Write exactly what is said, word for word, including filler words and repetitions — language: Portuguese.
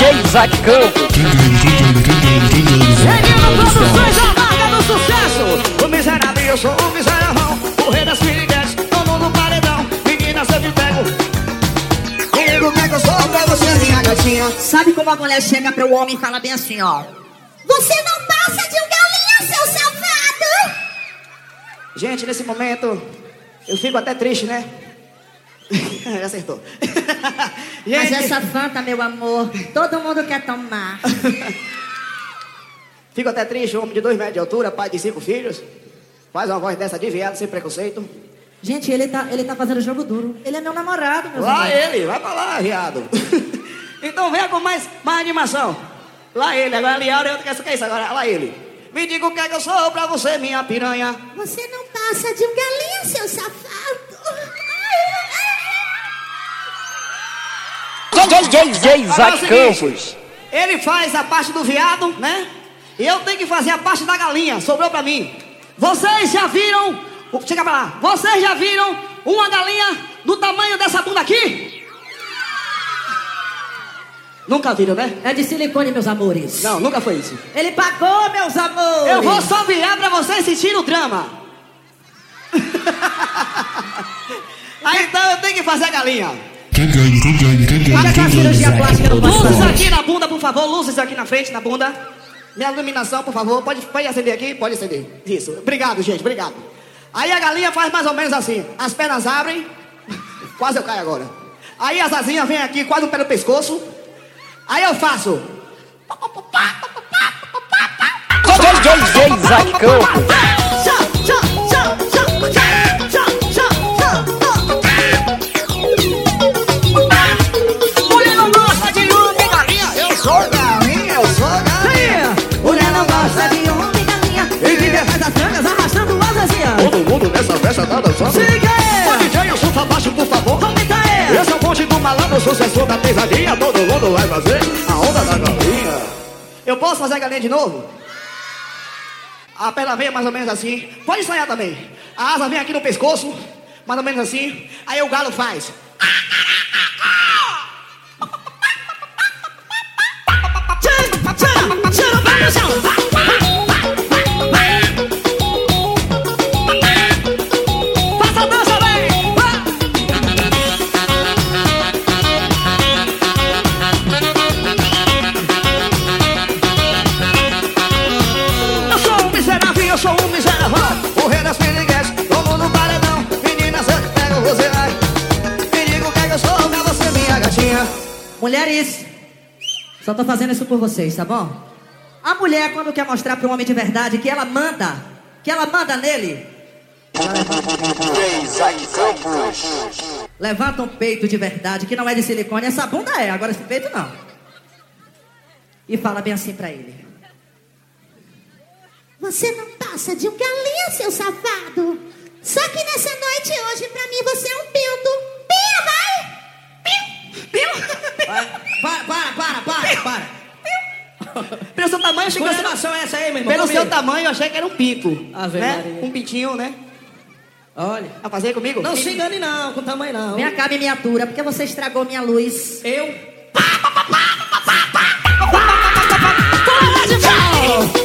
J Isaac Campos. Seguindo produções da marca do sucesso. O miserável, eu sou o miserável. O rei das piriguetes, dono do paredão. Menina, se eu te pego. Digo que é que eu sou pra você, minha gatinha. Sabe como a mulher chega pro homem e fala bem assim, ó: você não passa de um galinha, seu safado. Gente, nesse momento eu fico até triste, né? Acertou. Mas Gente, essa Fanta, meu amor, todo mundo quer tomar. fico até triste, homem de dois metros de altura, pai de cinco filhos. Faz uma voz dessa de viado, sem preconceito. Gente, ele tá, ele tá fazendo jogo duro. Ele é meu namorado, meu Lá amor. ele, vai pra lá, viado. Então venha com mais, mais animação. Lá ele, agora ali, eu quero que é isso agora, lá ele. Me diga o que é que eu sou pra você, minha piranha. Você não passa de um galinha, seu safado. J J Isaac Campos. Ele faz a parte do viado, né? E eu tenho que fazer a parte da galinha. Sobrou pra mim. Vocês já viram? Chega pra lá. Vocês já viram uma galinha do tamanho dessa bunda aqui? Nunca viram, né? É de silicone, meus amores. Não, nunca foi isso. Ele pagou, meus amores. Eu vou só virar pra vocês sentirem o drama. Aí então eu tenho que fazer a galinha. Para com a cirurgia plástica do Luzes passado. aqui na bunda, por favor. Luzes aqui na frente, na bunda. Minha iluminação, por favor. Pode, pode acender aqui? Pode acender. Isso. Obrigado, gente. Obrigado. Aí a galinha faz mais ou menos assim. As pernas abrem. Quase eu caio agora. Aí as asinhas vêm aqui, quase um pé no pescoço. Aí eu faço. J J Isaac Campos. Mulher não gosta de homem galinha. Eu sou galinha, eu sou galinha. Mulher não gosta de homem galinha. E vive atrás das frangas arrastando as asinhas. Todo mundo nessa festa tá dançando. Siga Ô ele. D J, eu sou abaixo, por favor. Aumenta ele. Esse é o ponte do malandro, sucessor da pesadinha. Todo mundo vai fazer a onda da galinha. Eu posso fazer a galinha de novo? A perna vem mais ou menos assim. Pode ensaiar também. A asa vem aqui no pescoço, mais ou menos assim. Aí o galo faz. Tira o pé no chão. Faça a dança, vem! Eu sou um miserável, eu sou um miserável. O rei das piriguetes, como no paredão. Menina, se eu te pego, você vai. Me diga o que é que eu sou pra você, minha gatinha. Mulheres, só tô fazendo isso por vocês, tá bom? A mulher, quando quer mostrar pro homem de verdade que ela manda, que ela manda nele, J Isaac Campos. levanta um peito de verdade, que não é de silicone. Essa bunda é, agora esse peito não. E fala bem assim pra ele: você não passa de um galinha, seu safado. Só que nessa noite hoje, pra mim, você é um pinto. Pia, vai! Pio! Para, para, para, para, para. Pelo seu tamanho, eu achei que Que era... situação é essa aí, meu irmão? Pelo Comigo. seu tamanho, eu achei que era um pinto. Ave Né? Maria. Um pintinho, né? Olha. A fazer comigo? Não se engane não, com tamanho não. Vem cá, miniatura, porque você estragou minha luz. Eu? Fala de pau!